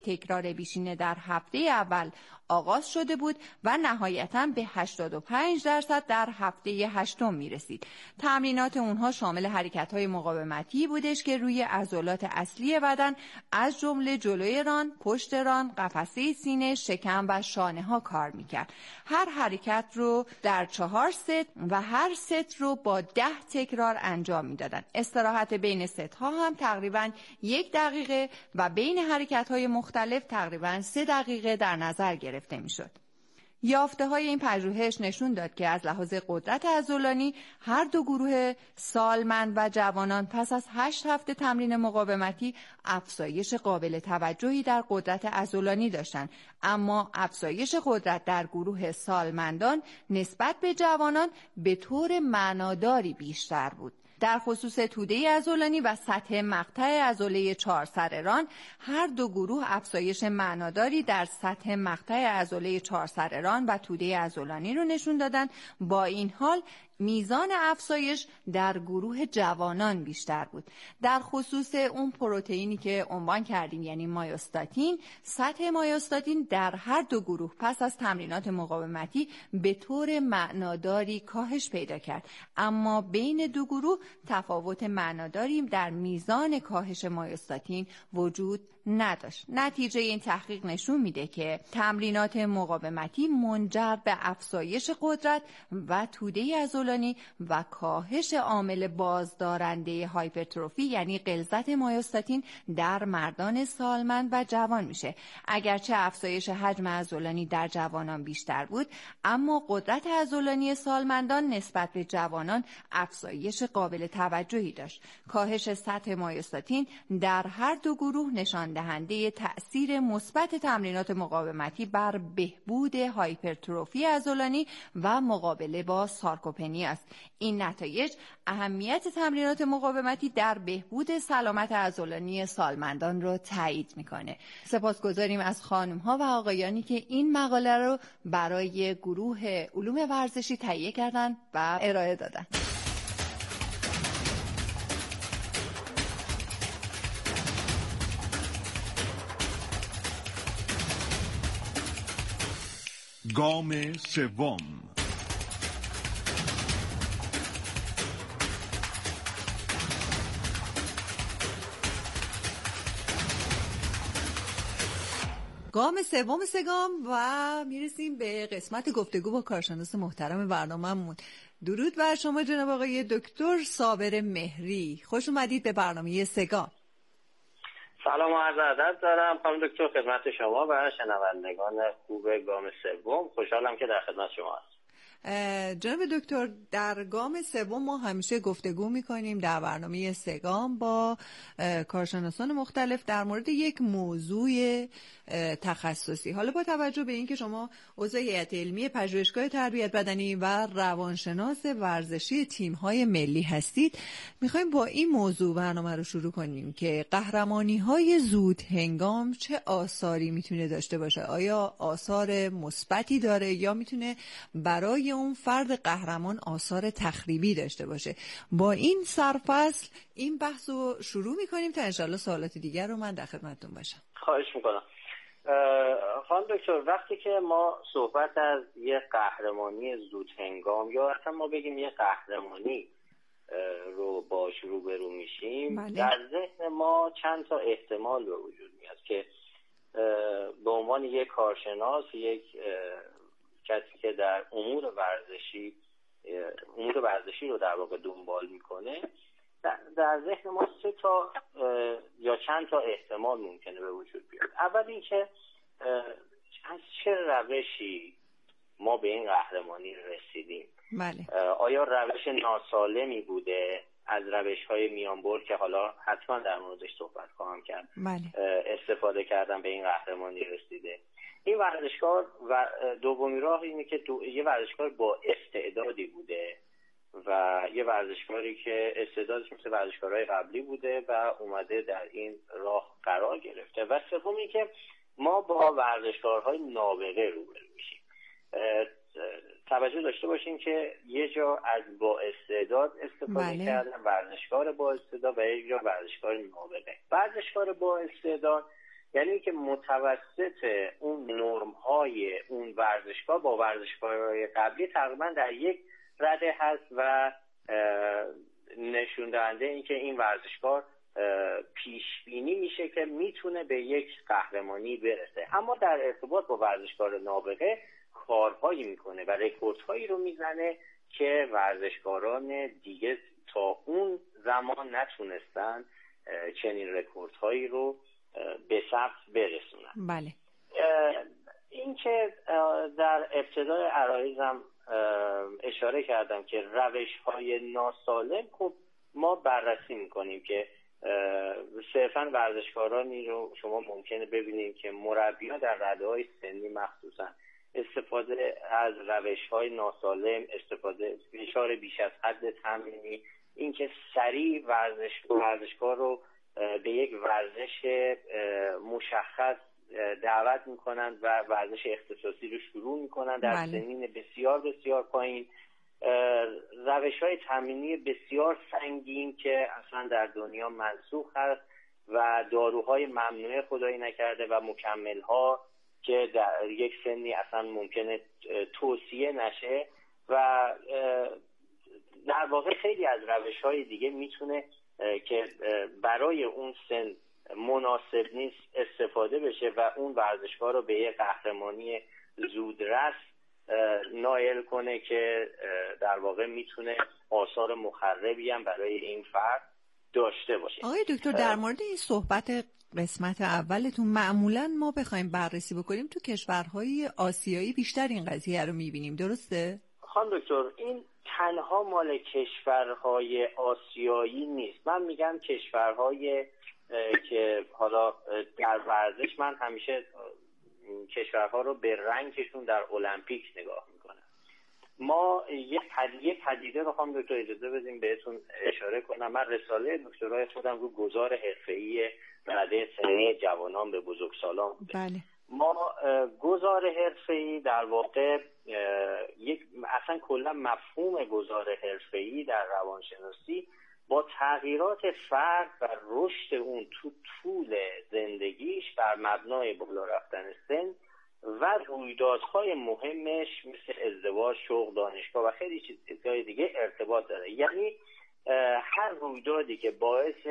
تکرار بیشینه در هفته اول آغاز شده بود و نهایتاً به 85% در هفته هشتم میرسید. تمرینات اونها شامل حرکت‌های مقاومتی بودش که روی عضلات اصلی بدن از جمله جلوی ران، پشت ران، قفسه سینه، شکم و شانه ها کار میکرد. هر حرکت رو در 4 ست و هر ست رو با 10 تکرار انجام میدادن. استراحت بین ست ها هم تقریباً 1 دقیقه و بین حرکت‌های مختلف تقریباً 3 دقیقه در نظر گرفته میشد. یافته‌های این پژوهش نشون داد که از لحاظ قدرت عضلانی هر دو گروه سالمند و جوانان پس از 8 هفته تمرین مقاومتی افزایش قابل توجهی در قدرت عضلانی داشتند، اما افزایش قدرت در گروه سالمندان نسبت به جوانان به طور معناداری بیشتر بود. در خصوص توده عضلانی و سطح مقطع عضله 4 سر ران هر دو گروه افزایش معناداری در سطح مقطع عضله 4 سر ران و توده عضلانی رو نشون دادن. با این حال میزان افزایش در گروه جوانان بیشتر بود. در خصوص اون پروتئینی که عنوان کردیم یعنی مایوستاتین، سطح مایوستاتین در هر دو گروه پس از تمرینات مقاومتی به طور معناداری کاهش پیدا کرد، اما بین دو گروه تفاوت معناداری در میزان کاهش مایوستاتین وجود نداشت. نتیجه این تحقیق نشون میده که تمرینات مقاومتی منجر به افزایش قدرت و توده عضلانی و کاهش عامل بازدارنده هایپرتروفی یعنی غلظت مایوستاتین در مردان سالمند و جوان میشه. اگرچه افزایش حجم عضلانی در جوانان بیشتر بود، اما قدرت عضلانی سالمندان نسبت به جوانان افزایش قابل توجهی داشت. کاهش سطح مایوستاتین در هر دو گروه نشان دهنده تأثیر مثبت تمرینات مقاومتی بر بهبود هایپرتروفی عضلانی و مقابله با سارکوپنی است. این نتایج اهمیت تمرینات مقاومتی در بهبود سلامت عضلانی سالمندان را تایید میکنه. سپاسگزاریم از خانم ها و آقایانی که این مقاله رو برای گروه علوم ورزشی تهیه کردن و ارائه دادن. گام سوم. گام سوم سگام و میرسیم به قسمت گفتگو با کارشناس محترم برنامه‌مون. درود بر شما جناب آقای دکتر صابر مهری، خوش اومدید به برنامه سگام. سلام و عرض ادب دارم خانم دکتر خدمت شما و شنوندگان خوب گام سوم. خوشحالم که در خدمت شما هستم. جناب دکتر، در گام سوم ما همیشه گفتگو میکنیم در برنامه سگام با کارشناسان مختلف در مورد یک موضوع تخصصی. حالا با توجه به اینکه شما عضو هیئت علمی پژوهشگاه تربیت بدنی و روانشناس ورزشی تیم‌های ملی هستید، میخوایم با این موضوع برنامه رو شروع کنیم که قهرمانی‌های زود هنگام چه آثاری میتونه داشته باشه؟ آیا آثار مثبتی داره یا میتونه برای اون فرد قهرمان آثار تخریبی داشته باشه؟ با این سرفصل این بحث رو شروع میکنیم تا انشالله سوالات دیگر رو من در خدمتتون باشم. خواهش میکنم. خانم دکتر، وقتی که ما صحبت از یه قهرمانی زود هنگام یا اصلا ما بگیم یه قهرمانی رو باش روبرو میشیم، در ذهن ما چند تا احتمال به وجود میاد که به عنوان یک کارشناس، یک کسی که در امور ورزشی رو در واقع دنبال میکنه، در ذهن ما 3 تا یا چند تا احتمال ممکنه به وجود بیاد. اول این که از چه روشی ما به این قهرمانی رسیدیم. بله. آیا روش ناسالمی بوده از روش‌های میانبر که حالا حتما در موردش صحبت خواهم کرد، بله، استفاده کردن به این قهرمانی رسیده. این ورزشکار و دومی راه اینه که یه ورزشکار با استعدادی بوده و یه ورزشکاری که استعدادش مثل ورزشکارهای قبلی بوده و اومده در این راه قرار گرفته. و سوم این که ما با ورزشکارهای نابغه روبرو میشیم. توجه داشته باشین که یه جا از با استعداد استفاده کردن، ورزشکار با استعداد، و یه جا ورزشکار نابغه. ورزشکار با استعداد یعنی که متوسط اون نرم‌های اون ورزشگاه با ورزشگاه‌های قبلی تقریبا در یک رده هست و نشون دهنده این که این ورزشگاه پیش بینی میشه که میتونه به یک قهرمانی برسه. اما در ارتباط با ورزشکار نابغه کارهایی میکنه و رکوردهایی رو میزنه که ورزشکاران دیگه تا اون زمان نتونستن چنین رکوردهایی رو به ثبت برسونن. بله. این که در ابتدای عرایزم اشاره کردم که روش‌های ناسالم، خب ما بررسی میکنیم که صرفاً ورزشکارانی رو شما ممکنه ببینید که مربی‌ها در رده‌های سنی مخصوصاً استفاده از روش‌های ناسالم، استفاده فشار بیش از حد تمرینی، اینکه سریع ورزشکار رو به یک ورزش مشخص دعوت میکنند و ورزش اختصاصی رو شروع میکنند در سنین بسیار بسیار پایین، روش‌های تمرینی بسیار سنگین که اصلا در دنیا منسوخ هست و داروهای ممنوعه خدایی نکرده و مکمل‌ها که در یک سنی اصلا ممکنه توصیه نشه و در واقع خیلی از روش‌های دیگه میتونه که برای اون سن مناسب نیست استفاده بشه و اون ورزشکار رو به یه قهرمانی زودرس نائل کنه که در واقع میتونه آثار مخربی هم برای این فرد داشته باشه. آقای دکتر، در مورد این صحبت قسمت اولتون معمولا ما بخوایم بررسی بکنیم تو کشورهای آسیایی بیشتر این قضیه رو میبینیم، درسته؟ خانم دکتر، این تنها مال کشورهای آسیایی نیست. من میگم کشورهای که حالا در ورزش من همیشه کشورها رو به رنگشون در المپیک نگاه میکنم. ما یه پدیده رو خواهم دکتر اجازه بدیم بهتون اشاره کنم. من رساله دکترای خودم رو گذار حرفه‌ای رده سنی جوانان به بزرگسالان بوده. بله. ما گذار حرفه‌ای در واقع اصلا کلا مفهوم گذار حرفه‌ای در روانشناسی با تغییرات فرد و رشد اون تو طول زندگیش بر مبنای بالا رفتن سن و رویدادهای مهمش مثل ازدواج، شغل، دانشگاه و خیلی چیزهای دیگه ارتباط داره. یعنی هر رویدادی که باعث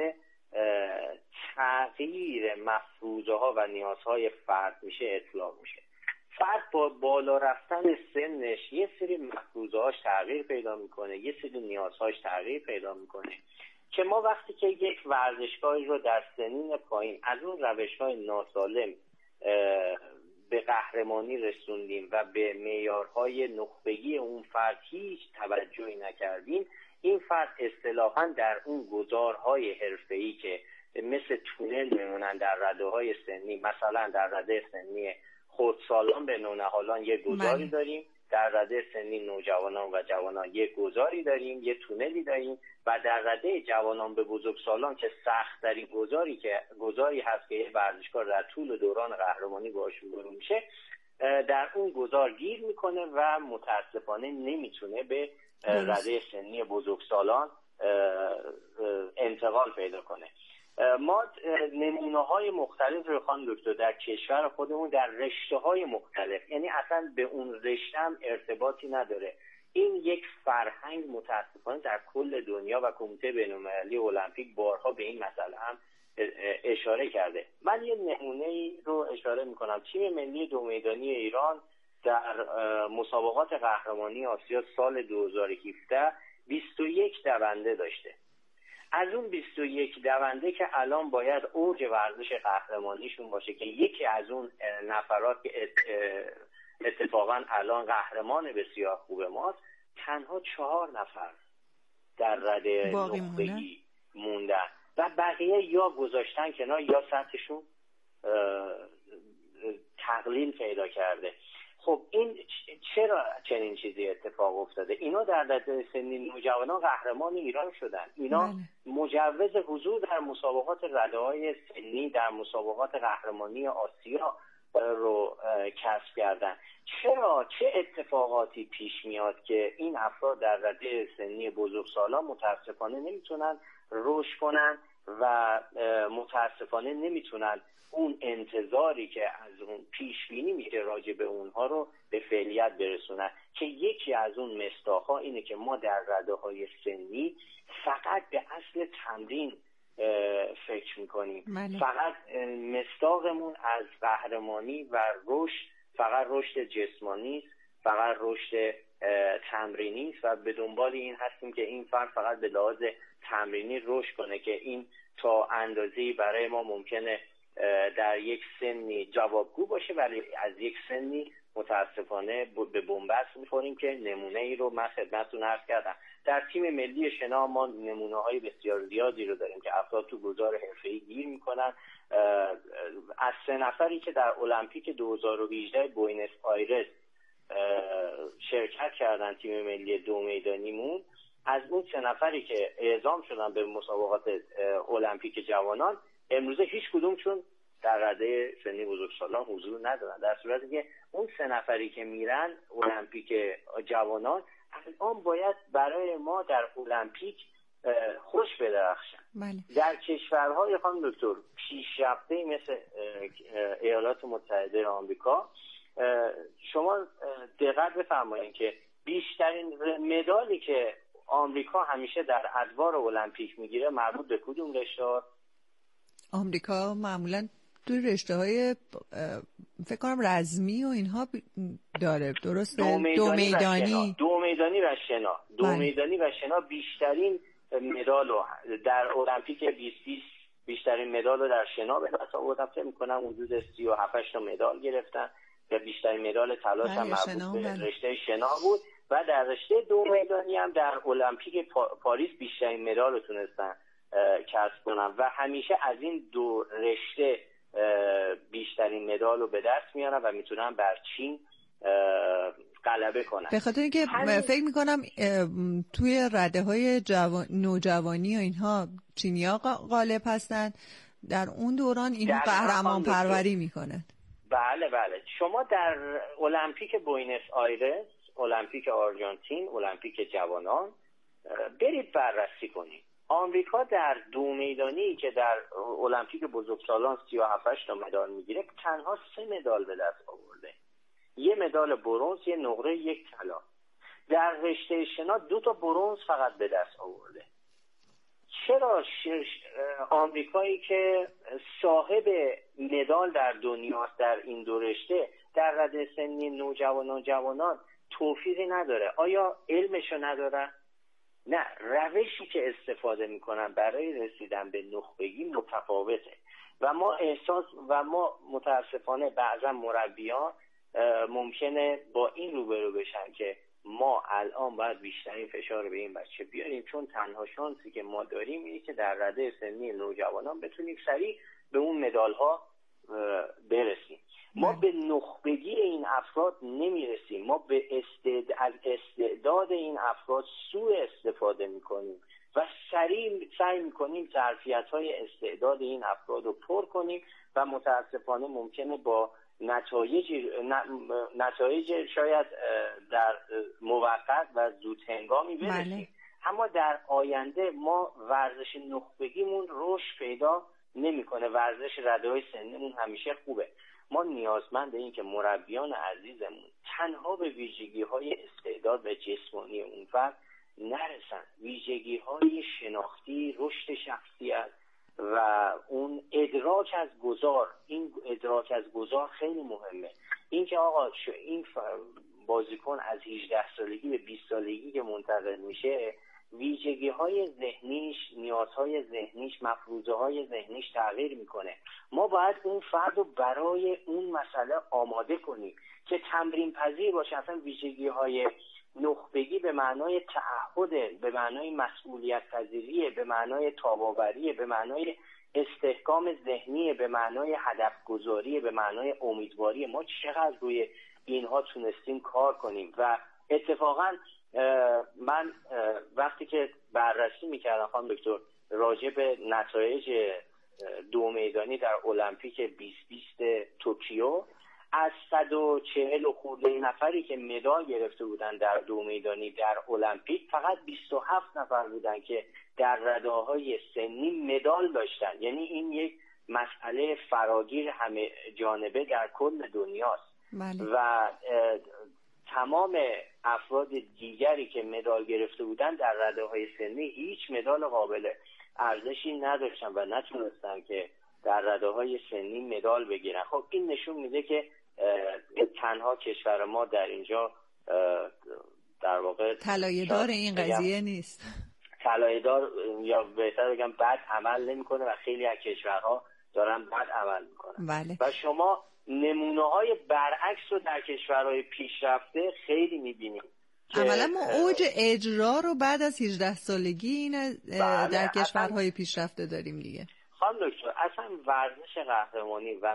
تغییر مفروضه ها و نیازهای فرد میشه اطلاق میشه. فرد با بالا رفتن سنش یه سری مفروضه هاش تغییر پیدا میکنه، یه سری نیازهاش تغییر پیدا میکنه که ما وقتی که یک ورزشگاهی رو در سنین پایین از اون روش‌های ناسالم به قهرمانی رسوندیم و به معیارهای نخبگی اون فرد هیچ توجهی نکردیم، این فرد اصطلاحاً در اون گذارهای حرفه‌ای که مثل تونل میمونن در رده‌های سنی، مثلا در رده سنی خردسالان به نونهالان یک گذاری داریم، در رده سنی نوجوانان و جوانان یک گذاری داریم، یک تونلی داریم و در رده جوانان به بزرگسالان که سخت‌ترین گذاری هست که یه ورزشکار در طول دوران قهرمانی باهاش روبرو میشه در اون گذار گیر میکنه و متاسفانه نمیتونه به رده سنی بزرگسالان انتقال پیدا کنه. ما نمونه‌های مختلف رو خانم دکتر در کشور خودمون در رشته‌های مختلف، یعنی اصلا به اون رشته هم ارتباطی نداره، این یک فرهنگ متاسفانه در کل دنیا و کمیته بین‌المللی المپیک بارها به این مسئله هم اشاره کرده. من یه نمونه‌ای رو اشاره می‌کنم. تیم ملی دو میدانی ایران در مسابقات قهرمانی آسیا سال 2017 21 دونده داشته. از اون 21 دونده که الان باید اوج ورزش قهرمانیشون باشه که یکی از اون نفرات که اتفاقا الان قهرمان بسیار خوب ماست، تنها 4 نفر در رده نخبگی موندن و بقیه یا گذاشتن کنار یا سطحشون تقلیل پیدا کرده. خب این چرا چنین چیزی اتفاق افتاده؟ اینا در رده سنی نوجوانان قهرمان ایران شدن، اینا مجوز حضور در مسابقات رده‌های سنی در مسابقات قهرمانی آسیا رو کسب کردن. چرا چه اتفاقاتی پیش میاد که این افراد در رده سنی بزرگسالان متاسفانه نمیتونن رشد کنن و متاسفانه نمیتونن اون انتظاری که از اون پیش بینی میشه راجع به اونها رو به فعلیت برسونن، که یکی از اون مصداق‌ها اینه که ما در رده‌های سنی فقط به اصل تمرین فکر میکنیم. فقط مصداقمون از قهرمانی و رشد فقط رشد جسمانی است، فقط رشد تمرینی است و به دنبال این هستیم که این فرد فقط به لحاظ تمرینی رشد کنه، که این تا اندازه‌ای برای ما ممکنه در یک سنی جوابگو باشه، ولی از یک سنی متاسفانه به بنبست می‌خوریم که نمونه ای رو من خدمتتون عرض کردم. در تیم ملی شنا ما نمونه‌های بسیار زیادی رو داریم که افراد تو گذار حرفه‌ای گیر می‌کنن. از 3 نفری که در المپیک 2018 بوئنوس آیرس شرکت کردن تیم ملی 2 میدانیمون، از اون 3 نفری که اعزام شدن به مسابقات المپیک جوانان امروزه هیچ کدومشون در رده سنی بزرگسالان حضور ندارن، در صورتی که اون 3 نفری که میرن المپیک جوانان الان باید برای ما در المپیک خوش بدرخشن. در کشورهای خانم دکتر پیشرفته مثل ایالات متحده آمریکا شما دقت بفرمایید که بیشترین مدالی که آمریکا همیشه در ادوار المپیک میگیره مربوط به کدوم رشته؟ آمریکا معمولا تو رشته‌های فکر کنم رزمی و اینها داره، درسته؟ دو میدانی و شنا. دو میدانی و شنا بیشترین مدال رو در المپیک 2020 بیشترین مدال رو در شنا به دست آوردن. فکر می‌کنم حدود 37 تا مدال گرفتن و بیشترین مدال طلا هم مربوط به رشته شنا بود و در رشته 2 میدانی هم در المپیک پاریس بیشترین مدال رو تونستن کسب کنن و همیشه از این 2 رشته بیشترین مدال رو به دست میارن و میتونن بر چین غلبه کنن. به خاطر اینکه فکر میکنم توی رده‌های نوجوانی و اینها چینی‌ها غالب هستن، در اون دوران اینها قهرمان پروری میکنن. بله شما در المپیک بوئنوس آیرس، المپیک آرژانتین، المپیک جوانان برید بررسی کنید. آمریکا در 2 میدانی که در المپیک بزرگسالان 37 تا مدال میگیره تنها 3 مدال به دست آورده، 1 مدال برنز، 1 نقره، 1 طلا. در رشته شنا 2 تا برنز فقط به دست آورده. چرا آمریکایی که صاحب مدال در دنیاست در این 2 رشته در رده سنی نوجوانان جوانان توفیقی نداره؟ آیا علمشو نداره؟ نه، روشی که استفاده میکنن برای رسیدن به نخبگی متفاوته و ما متاسفانه بعضا مربیان ممکنه با این روبرو بشن که ما الان باید بیشترین فشار به این بچه بیاریم، چون تنها شانسی که ما داریم اینه که در رده سنی نوجوانان بتونیم سریع به اون مدال ها برسیم. ما به نخبگی این افراد نمیرسیم، ما از استعداد این افراد سوء استفاده میکنیم و سعی میکنیم ظرفیت‌های استعداد این افراد رو پر کنیم و متاسفانه ممکنه با نتایج شاید در موقت و زود هنگامی برسیم. اما در آینده ما ورزش نخبگیمون رشد پیدا نمیکنه. ورزش رده‌های سنیمون همیشه خوبه. ما نیازمند این که مربیان عزیزمون تنها به ویژگی‌های استعداد و جسمانی اون فرد نرسن، ویژگی‌های شناختی، رشد شخصیت و اون ادراک از گذار. این ادراک از گذار خیلی مهمه. این که آقا این بازیکن از 18 سالگی به 20 سالگی که منتقل میشه ویژگی‌های ذهنیش، نیازهای ذهنیش، مفروضه‌های ذهنیش تغییر میکنه. ما باید اون فرد رو برای اون مسئله آماده کنیم که تمرین پذیر باشه. اصلا ویژگی‌های نخبگی به معنای تعهد، به معنای مسئولیت پذیری، به معنای تاب‌آوری، به معنای استحکام ذهنی، به معنای هدف گذاری، به معنای امیدواری. ما چقدر روی اینها تونستیم کار کنیم و اتفاقاً من وقتی که بررسی میکردم خانم دکتر راجع به نتایج 2 میدانی در المپیک 2020 توکیو، از 140 خورده نفری که مدال گرفته بودن در دو میدانی در المپیک، فقط 27 نفر بودن که در رده‌های سنی مدال داشتن. یعنی این یک مسئله فراگیر همه جانبه در کل دنیاست. و تمام افراد دیگری که مدال گرفته بودن در رده‌های سنی هیچ مدال قابل ارزشی نداشتن و نتونستن که در رده‌های سنی مدال بگیرن. خب این نشون میده که تنها کشور ما در اینجا در واقع طلایه‌دار این قضیه نیست، طلایه‌دار یا بهتر بگم بد عمل نمی‌کنه و خیلی از کشورها دارن بد عمل می‌کنن. بله. و شما نمونه‌های برعکس رو در کشورهای پیشرفته خیلی می‌بینید. عملا ما اوج اجرا رو بعد از 18 سالگی این در کشورهای پیشرفته داریم دیگه. خانم دکتر، اصلا ورزش قهرمانی و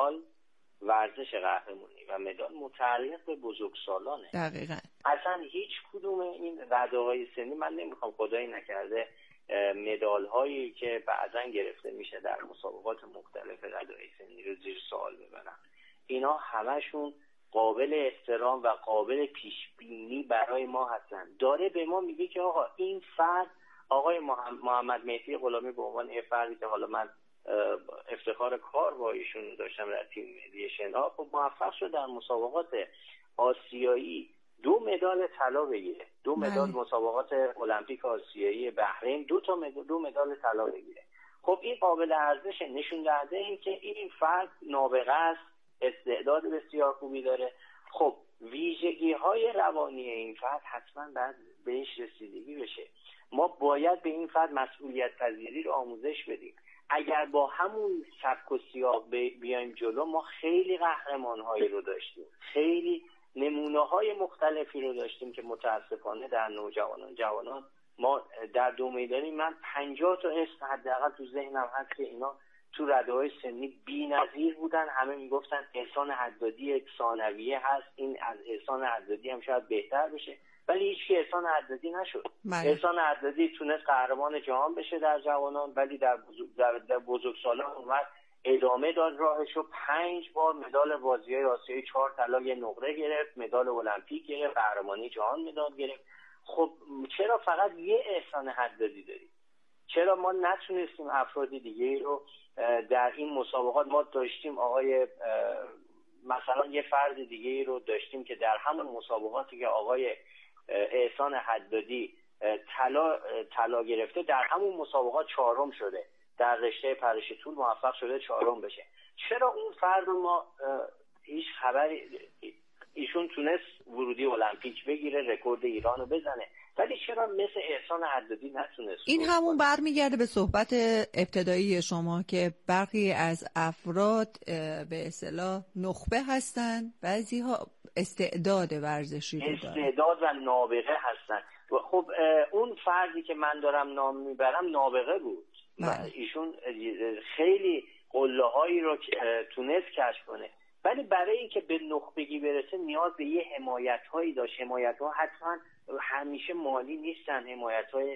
مدال متعلق به بزرگسالانه. دقیقاً. اصلا هیچ کدوم این رده‌های سنی، من نمیخوام خدایی نکرده مدال هایی که بعضا گرفته میشه در مسابقات مختلف رده‌های سنی رو زیر سوال ببرم. اینا همشون قابل احترام و قابل پیش بینی برای ما هستن. داره به ما میگه که آقا این فرد، آقای محمد مهدی غلامی به عنوان یه فردی که حالا من افتخار کار با ایشون داشتم در تیم ملی شنا، خب موفق شد در مسابقات آسیایی 2 مدال طلا بگیره، 2 مدال مسابقات المپیک آسیایی بحرین 2 مدال طلا بگیره. خب این قابل ارزش، نشون دهنده این که این فرد نابغه است، استعداد بسیار خوبی داره. خب ویژگی‌های روانی این فرد حتما باید بهش رسیدگی بشه. ما باید به این فرد مسئولیت پذیری رو آموزش بدیم. اگر با همون سبک و سیاق بیایم جلو، ما خیلی قهرمان‌هایی رو داشتیم، خیلی نمونه‌های مختلفی رو داشتیم که متاسفانه در جوانان ما در دو میدانی، من 50 تا اسم حداقل تو ذهنم هست که اینا تو رده‌های سنی بی‌نظیر بودن. همه میگفتن احسان حدادی یک ثانویه هست، این از احسان حدادی هم شاید بهتر بشه، ولی هیچ احسان حدادی نشد. احسان حدادی تونست قهرمان جهان بشه در جوانان، ولی در بزرگسالان اومد ادامه داد راهشو. 5 بار مدال بازی‌های آسیایی، 4 طلا، 1 نقره گرفت، مدال المپیک گرفت، قهرمانی جهان مدال گرفت. خب چرا فقط یه احسان حدادی داریم؟ چرا ما نتونستیم افراد دیگه رو در این مسابقات؟ ما داشتیم آقای مثلا یه فرد دیگه رو داشتیم که در همون مسابقاتی که آقای احسان حدادی طلا گرفته، در همون مسابقات 4م شده، در رشته پرش طول موفق شده 4م بشه. چرا اون فرد رو ما هیچ خبری، ایشون تونست ورودی المپیک بگیره، رکورد ایران رو بزنه، ولی چرا مثل احسان حدادی نتونست؟ این همون برمیگرده به صحبت ابتدایی شما که برخی از افراد به اصطلاح نخبه هستن، بعضی‌ها استعداد ورزشی رو دارن، استعداد و نابغه هستن. خب اون فردی که من دارم نام میبرم نابغه بود. ایشون خیلی قله‌هایی رو تونست کشف کنه، ولی برای اینکه به نخبگی برسه نیاز به یه حمایت‌هایی داشت. حمایت‌ها حتما همیشه مالی نیستن، حمایت‌های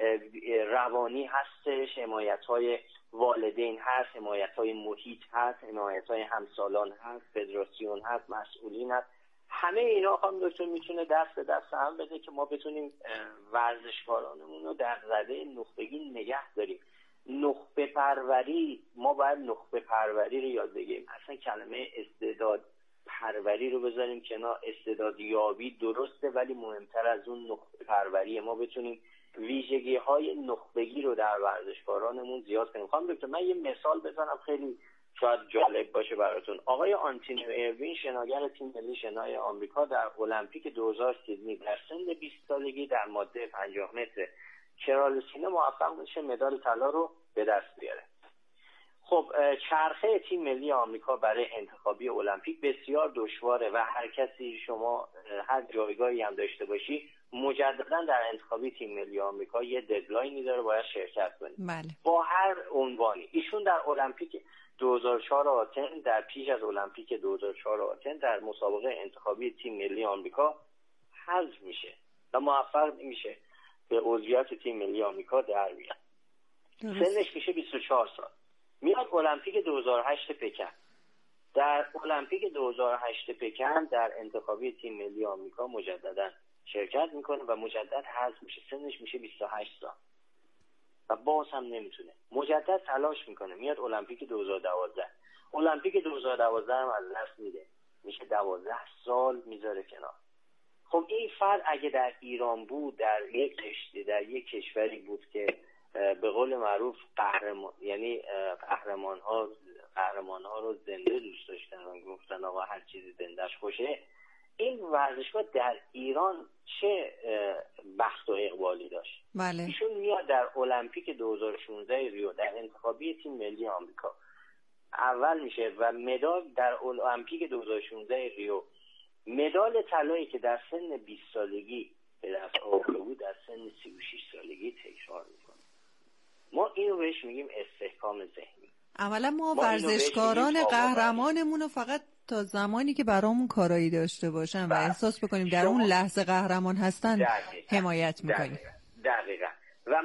روانی هستش، حمایت‌های والدین هست، حمایت‌های محیط هست، حمایت‌های همسالان هست، فدراسیون هست، مسئولین هست. همه اینا خانم دکتر میتونه دست به دست هم بده که ما بتونیم ورزشکارانمون رو در رده نخبگی نگه داریم. نخبه پروری، ما باید نخبه پروری رو یاد بگیریم. اصلا کلمه استعداد پروری رو بذاریم کنار. استعداد یابی درسته، ولی مهمتر از اون نخبه پروریه. ما بتونیم ویژگی های نخبگی رو در ورزشکارانمون زیاد کنیم. خانم دکتر من یه مثال بزنم خیلی شاید جالب باشه براتون. آقای آنتونی ایروین، شناگر تیم ملی شنای آمریکا، در المپیک 2000 سیدنی در سن 20 سالگی در ماده 50 متر کرالسینه موفق میشه مدال طلا رو به دست بیاره. خب چرخه تیم ملی آمریکا برای انتخابی المپیک بسیار دشواره و هر کسی، شما هر جایگاهی هم داشته باشی، مجددا در انتخابی تیم ملی آمریکا یه ددلاینی داره، باید شرکت کنی. بله. با هر عنوانی. ایشون در المپیک 2004 آتن، در پیش از المپیک 2004 آتن، در مسابقه انتخابی تیم ملی آمریکا حذف میشه و موفق میشه به عضویت تیم ملی آمریکا در بیاد. سنش میشه 24 سال. میاد المپیک 2008 پکن. در المپیک 2008 پکن در انتخابی تیم ملی آمریکا مجددا شرکت میکنه و مجدد حذف میشه، سنش میشه 28 سال و باز هم نمیتونه. مجدد تلاش میکنه، میاد المپیک 2012. المپیک 2012 هم از دست میده، میشه 12 سال میذاره کنار. خب این فرد اگه در ایران بود، در یک کشوری بود که به قول معروف قهرمان ها رو زنده دوست داشتن و گفتن آقا هر چیزی زندهش خوشه، این ورزشگاه در ایران چه بخت و اقبالی داشت. بله. ایشون میاد در المپیک 2016 ریو در انتخابی تیم ملی آمریکا اول میشه و مدال در المپیک 2016 ریو، مدال طلایی که در سن 20 سالگی به دست آورده بود در سن 36 سالگی تکرار میکنه. ما اینو بهش میگیم استحکام ذهنی. اولا ما ورزشکاران قهرمانمون رو فقط تا زمانی که برامون کارایی داشته باشن و احساس بکنیم در اون لحظه قهرمان هستن حمایت میکنیم. دقیقاً. و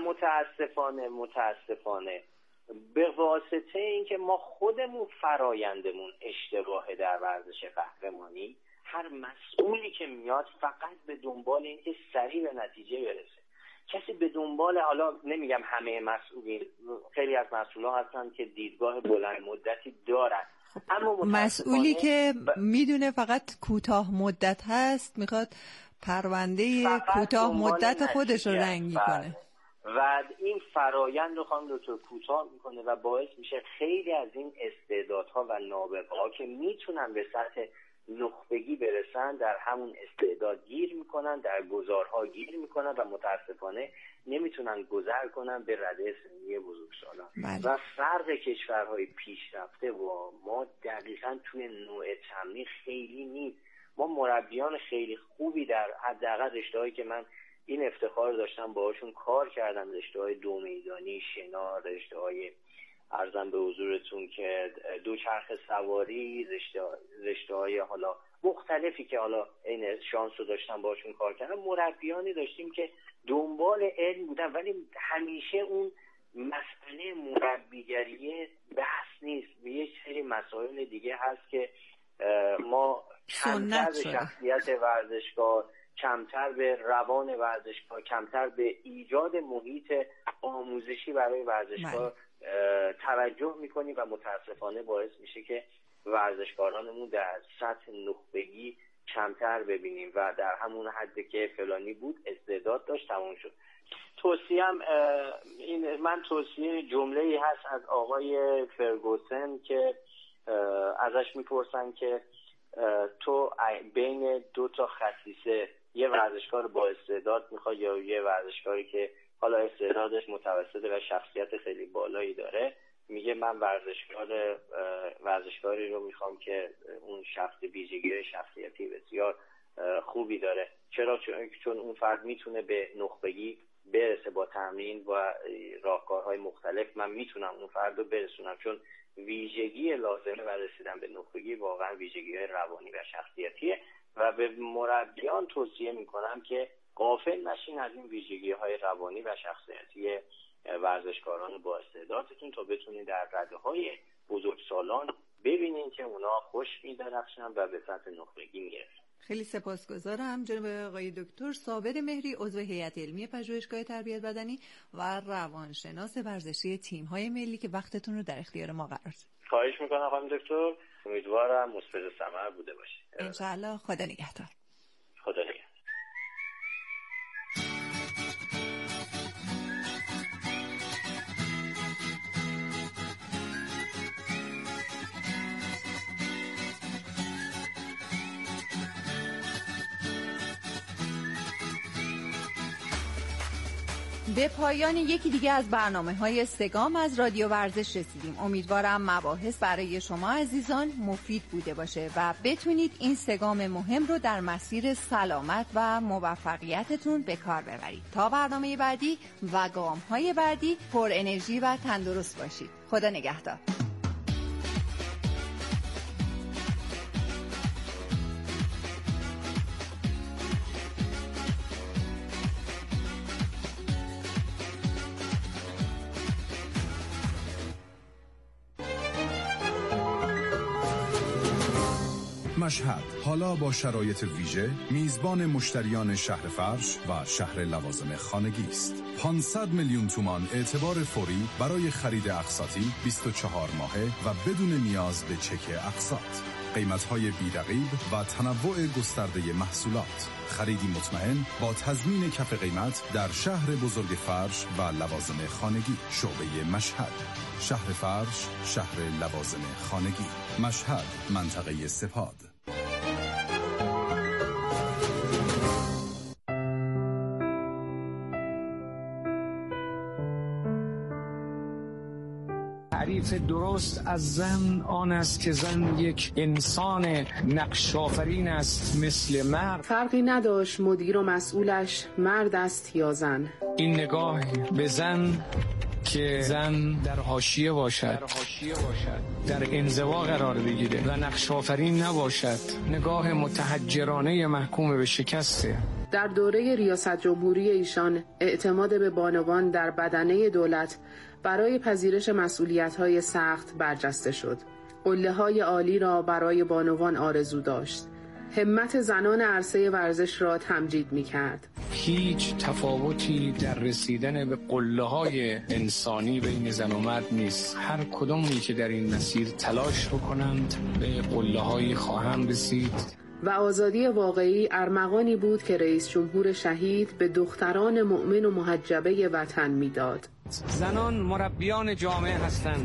متاسفانه به واسطه اینکه ما خودمون فرایندمون اشتباهه در ورزش قهرمانی، هر مسئولی که میاد فقط به دنبال اینکه سریع به نتیجه برسه. کسی به دنبال، حالا نمیگم همه مسئولین، خیلی از مسئولان هستن که دیدگاه بلند مدتی دارن، اما مسئولی که میدونه فقط کوتاه مدت هست میخواد پرونده کوتاه مدت خودش رو رنگی کنه و این فرایند رو خانم دکتر کوتاه میکنه و باعث میشه خیلی از این استعدادها و نابغه‌ها که میتونن به سطح نخبگی برسن در همون استعداد گیر میکنن، در گذارها گیر میکنن و متاسفانه نمیتونن گذر کنن به رده سنی بزرگسالان. و فرق کشورهای پیشرفته و ما دقیقاً توی نوع تمرین خیلی نیست. ما مربیان خیلی خوبی در حداقل رشته‌هایی که من این افتخار داشتم باهاشون کار کردم، رشته‌های دو میدانی، شنا، رشته‌های عرضم به حضورتون که دوچرخه سواری، رشته‌های حالا مختلفی که حالا این شانس رو داشتم باشون کار کردم، مربیانی داشتیم که دنبال علم بودن، ولی همیشه اون مسئله مربیگری بحث نیست. یه سری مسائل دیگه هست که ما کمتر به شخصیت ورزشکار، کمتر به روان ورزشکار، کمتر به ایجاد محیط آموزشی برای ورزشکار توجه میکنیم و متاسفانه باعث میشه که ورزشکارانمون در سطح نخبگی کمتر ببینیم و در همون حد که فلانی بود استعداد داشت تموم شد. من توصیه جمله‌ای هست از آقای فرگوسن که ازش میپرسن که تو بین دو تا خصیصه یه ورزشکار با استعداد میخواد یا یه ورزشکاری که حالا استعدادش متوسطه و شخصیت خیلی بالایی داره؟ میگه من ورزشکاری رو میخوام که اون ویژگی شخصیتی بسیار خوبی داره. چرا؟ چون اون فرد میتونه به نخبگی برسه با تمرین و راهکارهای مختلف. من میتونم اون فرد رو برسونم، چون ویژگی لازمه برای رسیدن به نخبگی واقعا ویژگی‌های روانی و شخصیتیه و به مربیان توصیه میکنم که غافل نشین از این ویژگی‌های روانی و شخصیتی ورزشکاران با استعدادتون تا بتونید در رده‌های بزرگسالان ببینین که اونا خوش می‌درخشن و به سطح نخبگی میرسن. خیلی سپاسگزارم جناب آقای دکتر صابر مهری، عضو هیئت علمی پژوهشگاه تربیت بدنی و روانشناس ورزشی تیم‌های ملی که وقتتون رو در اختیار ما قرار دادید. خواهش می‌کنم خانم دکتر، امیدوارم مثمر ثمر بوده باشه. ان شاء الله. خدا نگهدار. خدا نگهدار. به پایان یکی دیگه از برنامه‌های سگام از رادیو ورزش رسیدیم. امیدوارم مباحث برای شما عزیزان مفید بوده باشه و بتونید این سگام مهم رو در مسیر سلامت و موفقیتتون به کار ببرید. تا برنامه بعدی و گام‌های بعدی پر انرژی و تندرست باشید. خدا نگهدار. مشهد حالا با شرایط ویژه میزبان مشتریان شهر فرش و شهر لوازم خانگی است. 500 میلیون تومان اعتبار فوری برای خرید اقساطی 24 ماهه و بدون نیاز به چک اقساط. قیمت‌های بی‌رقیب و تنوع گسترده محصولات. خریدی مطمئن با تضمین کف قیمت در شهر بزرگ فرش و لوازم خانگی. شعبه مشهد، شهر فرش، شهر لوازم خانگی. مشهد، منطقه سپاد. تعریف درست از زن آن است که زن یک انسان نقش آفرین است مثل مرد. فرقی نداشت مدیر و مسئولش مرد است یا زن. این نگاه به زن که زن در حاشیه باشد، در انزوا قرار بگیره و نقش آفرین نباشد، نگاه متحجرانه محکوم به شکسته. در دوره ریاست جمهوری ایشان اعتماد به بانوان در بدنه دولت برای پذیرش مسئولیت‌های سخت برجسته شد. قله‌های عالی را برای بانوان آرزو داشت. همت زنان عرصه ورزش را تمجید می‌کرد. هیچ تفاوتی در رسیدن به قله‌های انسانی بین زن و مرد نیست. هر کدومی که در این مسیر تلاش بکنند به قله‌های خواهند رسید. و آزادی واقعی ارمغانی بود که رئیس جمهور شهید به دختران مؤمن و محجبه وطن میداد. زنان مربیان جامعه هستند.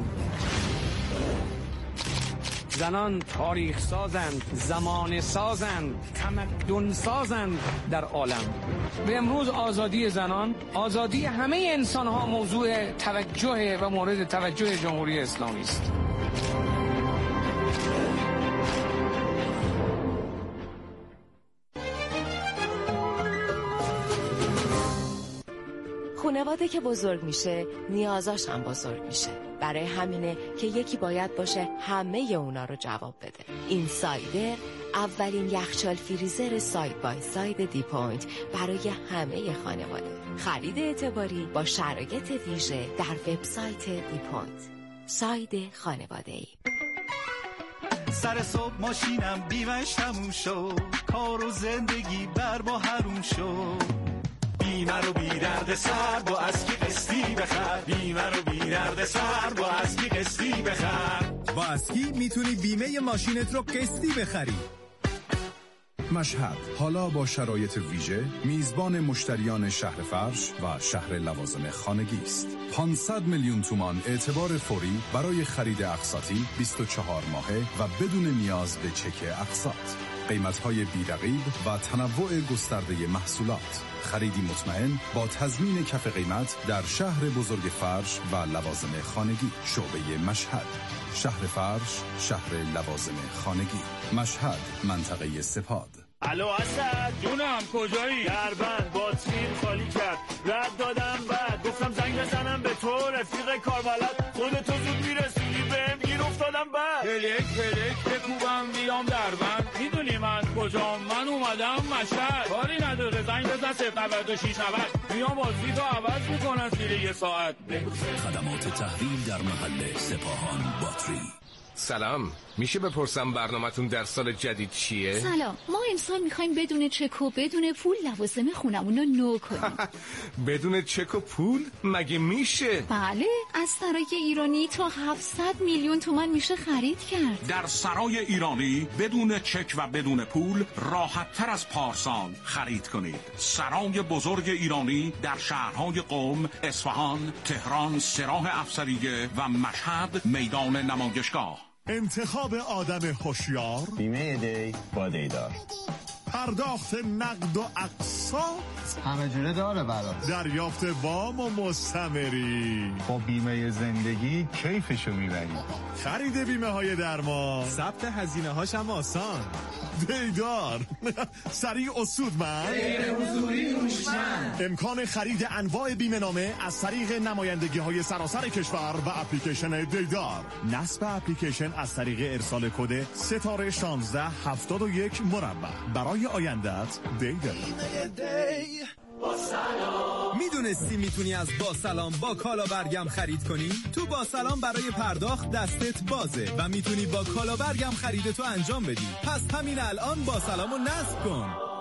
زنان تاریخ سازند، زمان سازند، تمدن سازند در عالم. به امروز آزادی زنان، آزادی همه انسان ها موضوع توجه و مورد توجه جمهوری اسلامی است. خانواده که بزرگ میشه نیازاش هم بزرگ میشه. برای همینه که یکی باید باشه همه اونا رو جواب بده. این سایدر اولین یخچال فریزر ساید بای ساید دی پوینت برای همه خانواده. خرید اعتباری با شرایط ویژه در وبسایت دی پوینت. ساید خانواده‌ای. سر صبح ماشینم بیمش تموم شد، کار و زندگی بر با حروم شد. بیمه رو بی درد سر با از کی قسطی بخر، بیمه رو بی درد سر با از کی قسطی بخر. با اسکی میتونی بیمه ماشینت رو قسطی بخری. مشهد حالا با شرایط ویژه میزبان مشتریان شهر فرش و شهر لوازم خانگی است. 500 میلیون تومان اعتبار فوری برای خرید اقساطی 24 ماهه و بدون نیاز به چک اقساط. قیمت‌های بی‌رقیب و تنوع گسترده محصولات. خریدی مطمئن با تضمین کف قیمت در شهر بزرگ فرش و لوازم خانگی. شعبه مشهد، شهر فرش، شهر لوازم خانگی. مشهد، منطقه سپاد. الو اسد جونم کجایی؟ دربند باتریم خالی کرد، رد دادم بعد گفتم زنگ بزنم به تو رفیق کاربلد، خودتو زود میرسونی بهم گیر افتادم بعد پلک بکوبم بیام دربند، میدونی من کجام؟ من اومدم مشهد، کاری نداره زنگ بزن 09690 میام بازی تو عوض میکنم زیر یه ساعت. خدمات تحویل در محل سپاهان باتری. سلام، میشه بپرسم برنامه‌تون در سال جدید چیه؟ سلام، ما امسال میخوایم بدون چک و بدون پول لوازم خونمون رو نو کنیم. بدون چک و پول؟ مگه میشه؟ بله، از سرای ایرانی تا 700 میلیون تومان میشه خرید کرد. در سرای ایرانی بدون چک و بدون پول راحت تر از پارسال خرید کنید. سرای بزرگ ایرانی در شهرهای قم، اصفهان، تهران، سراح افسریه و مشهد میدان نمایشگاه. انتخاب آدم هوشیار، بیمه دی با دیدار، پرداخت نقد و اقساط همه جوره داره برات، دریافت وام و مستمری. با بیمه زندگی کیفشو میبری. خرید بیمه های درمان، ثبت هزینه هاش هم آسان. دیدار سریع و سودمند، غیر حضوری هوشمند. امکان خرید انواع بیمه نامه از طریق نمایندگی های سراسر کشور و اپلیکیشن دیدار. نصب اپلیکیشن از طریق ارسال کد ستاره 1671 مربع. برای آیندت دیدار. با سلام میدونستی میتونی از با سلام با کالا برگم خرید کنی؟ تو با سلام برای پرداخت دستت بازه و میتونی با کالا برگم خریدتو انجام بدی. پس همین الان با سلامو نصب کن.